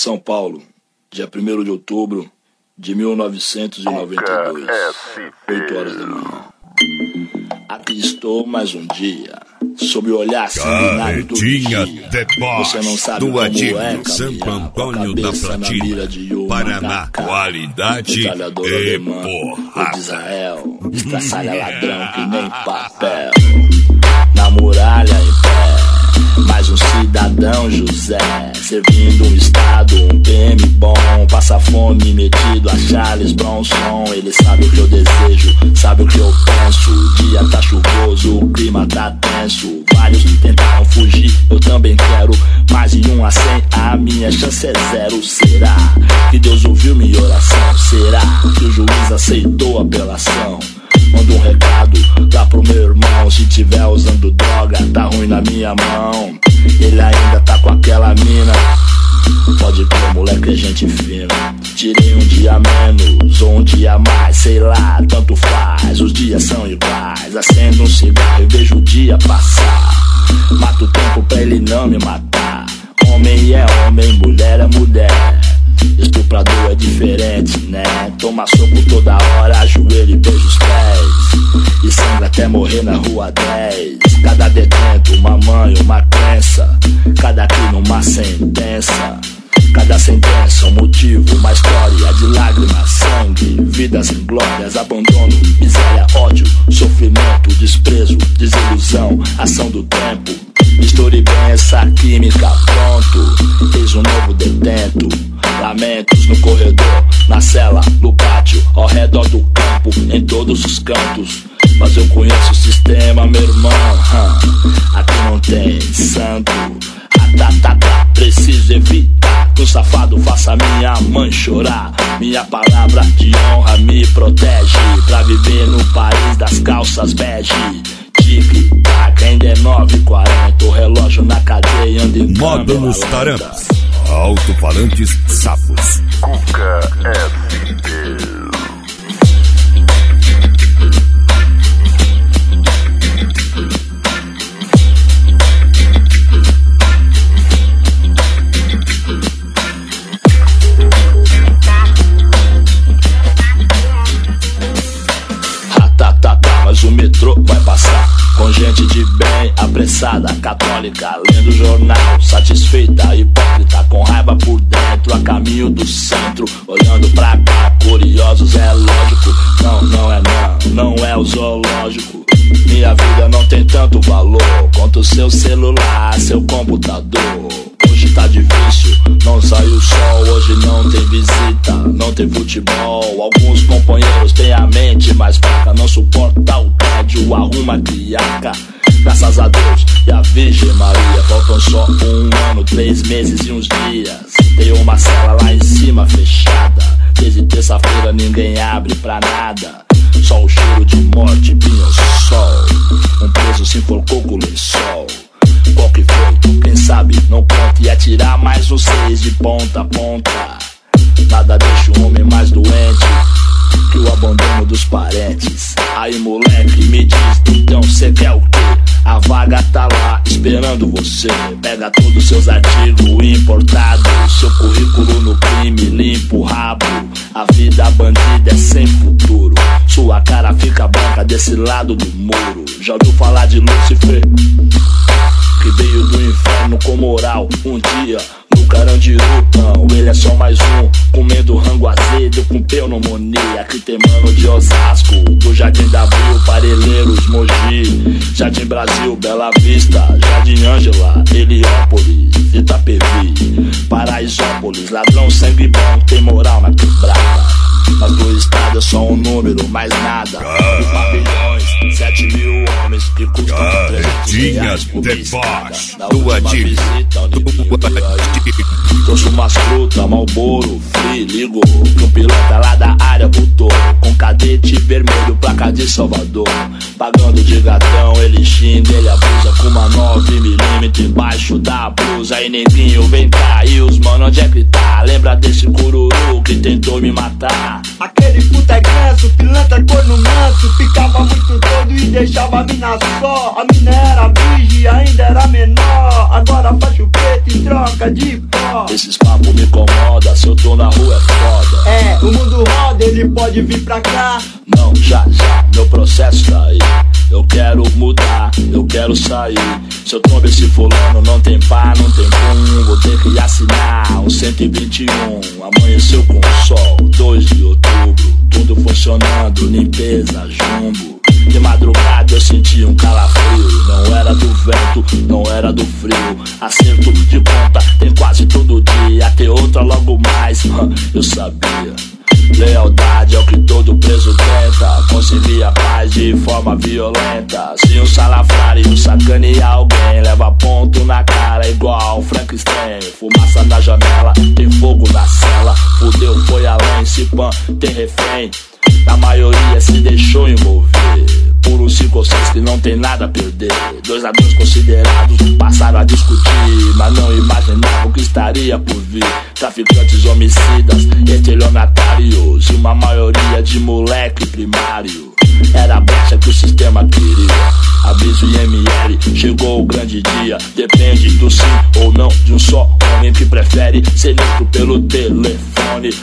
São Paulo, dia 1º de outubro de 1992, 8 horas da manhã. Aqui estou mais um dia, sob o olhar sanguinário do dia. Você não sabe do como antigo é Santo Antônio da Platina, Paraná, qualidade e porrada. De Israel, estraçalha ladrão que nem papel. Na muralha em pé, mais um cidadão José, servindo um estado, um PM bom, passa fome metido a Charles Bronson. Ele sabe o que eu desejo, sabe o que eu penso. O dia tá chuvoso, o clima tá tenso. Vários tentaram fugir, eu também quero. Mas em 1 a 100 a minha chance é 0. Será que Deus ouviu minha oração? Será que o juiz aceitou a apelação? Manda um recado lá pro meu irmão. Se tiver usando droga, tá ruim na minha mão. Ele ainda tá com aquela mina. Pode crer, moleque, é gente fina. Tirei um dia menos ou um dia mais, sei lá, tanto faz. Os dias são iguais. Acendo um cigarro e vejo o dia passar. Mato o tempo pra ele não me matar. Homem é homem, mulher é mulher. Estuprador é diferente, né? Toma soco toda hora, ajoelho e beija os pés. E sangra até morrer na rua 10. Cada detento, uma mãe, uma crença. Cada crime, uma sentença. Cada sentença, um motivo, uma história de lágrimas, sangue, vidas inglórias, abandono, miséria, ódio, sofrimento, desprezo, desilusão, ação do tempo. Misture bem essa química, pronto, eis um novo detento. Lamentos no corredor, na cela, no pátio, ao redor do campo, em todos os cantos. Mas eu conheço o sistema, meu irmão. Aqui não tem santo. Preciso evitar que um safado faça minha mãe chorar. Minha palavra de honra me protege pra viver no país das calças bege. Tic-tac, ainda é 9h40. O relógio na cadeia anda em modo nos tarampas. Alto-falantes sapos. Cuca SP. Mas o metrô vai passar com gente de bem, apressada, católica, lendo jornal, satisfeita, hipócrita, com raiva por dentro, a caminho do centro, olhando pra cá, curiosos, é lógico. Não é o zoológico. Minha vida não tem tanto valor quanto o seu celular, seu computador. Hoje tá difícil, não sai o sol. Hoje não tem visita, não tem futebol. Alguns companheiros têm a mente mais fraca, não suporta o tédio, arruma criaca. Graças a Deus e a Virgem Maria, faltam só 1 ano, 3 meses e uns dias. Tem uma cela lá em cima fechada. Desde terça-feira ninguém abre pra nada. Só o cheiro de morte, pinho-sol. Um preso se enforcou com o lençol. Qual que foi? Quem sabe não conta. E atirar mais um 6 de ponta a ponta. Nada deixa o homem mais doente que o abandono dos parentes. Aí moleque, me diz, então cê quer o quê? A vaga tá lá esperando você. Pega todos os seus artigos importados, seu currículo no crime, limpa o rabo. A vida bandida é sem futuro. Sua cara fica branca desse lado do muro. Já ouviu falar de Lúcifer? Que veio do inferno com moral. Um dia no Carandiru, não, ele é só mais um. Comendo rango azedo com pneumonia. Aqui tem mano de Osasco, do Jardim da Abril, Parelheiros, Mogi, Jardim Brasil, Bela Vista, Jardim Ângela, Heliópolis, Itapevi, Paraisópolis. Ladrão sangue bom, tem moral na quebrada. Mas do estado é só um número, mais nada. Os pavilhões, 7 mil homens que custam R$300 por mês. Da última visita, o Nipinho veio aí. Trouxe umas frutas, Malboro, Free, ligou. Que um piloto lá da área voltou com cadete vermelho, placa de Salvador. Pagando de gatão, ele xinga, ele abusa com uma 9mm embaixo da blusa. Aí neguinho, vem cá, e os mano, onde é que tá? Lembra desse cururu que tentou me matar? Aquele puta é ganso, pilantra corno manso. Ficava muito doido e deixava a mina só. A mina era virgem, ainda era menor. Agora faz chupeta em troca de pó. Esses papos me incomodam, se eu tô na rua é foda. É, o mundo roda, ele pode vir pra cá. Não, já, meu processo tá aí. Eu quero mudar, eu quero sair. Se eu tombo esse fulano, não tem pá, não tem pum. Vou ter que assinar um 121. Amanheceu com o sol, 2 de outubro. Tudo funcionando, limpeza, jumbo. De madrugada eu senti um calafrio. Não era do vento, não era do frio. Acerto de conta tem quase todo dia. Ter outra logo mais, eu sabia. Lealdade é o que todo preso tenta. Conseguir a paz de forma violenta. Se um salafrário sacanear alguém, leva ponto na cara igual Frankenstein. Fumaça na janela, tem fogo na cela. Fudeu, foi além, se pan, tem refém. A maioria se deixou envolver por uns 5 ou 6 que não tem nada a perder. 2 ladrões considerados passaram a discutir, mas não imaginavam o que estaria por vir. Traficantes, homicidas, estelionatários e uma maioria de moleque primário. Era a brecha que o sistema queria. Aviso IML, chegou o grande dia. Depende do sim ou não de um só homem que prefere ser neutro pelo telefone.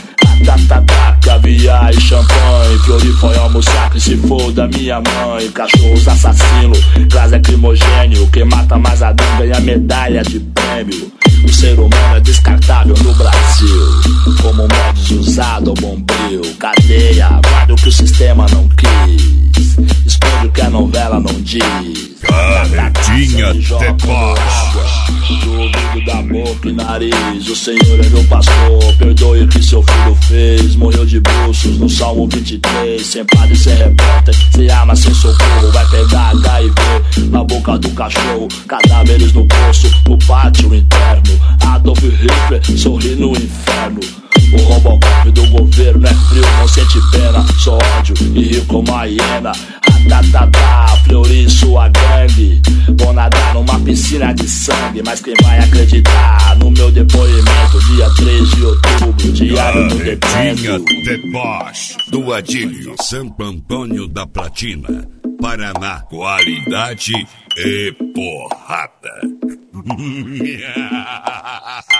Caviar e champanhe. Floripa é almoçar que se for da minha mãe. Cachorros assassinos, gás lacrimogênio. Quem mata mais a dama ganha medalha de prêmio. O ser humano é descartável no Brasil, como modos usado ao bombril. Cadeia, guarda o que o sistema não quis. Esconde o que a novela não diz. Carretinha de bosta. Do ouvido da boca e nariz. O Senhor é meu pastor, perdoe o que seu filho fez. Morreu de bruços no Salmo 23. Sem padre, sem repórter, sem arma, sem socorro. Vai pegar HIV na boca do cachorro. Cadáveres no poço, no pátio interno. Adolf Hitler sorri no inferno. O Robocop do governo é frio, não sente pena. Só ódio e rio como a hiena. Fleury sua gangue. Vou nadar numa piscina de sangue. Mas quem vai acreditar no meu depoimento? Dia 3 de outubro, diário do Carretinha decreto. de Bosch, do Adílio, Santo Antônio da Platina, Paraná. Qualidade e porrada.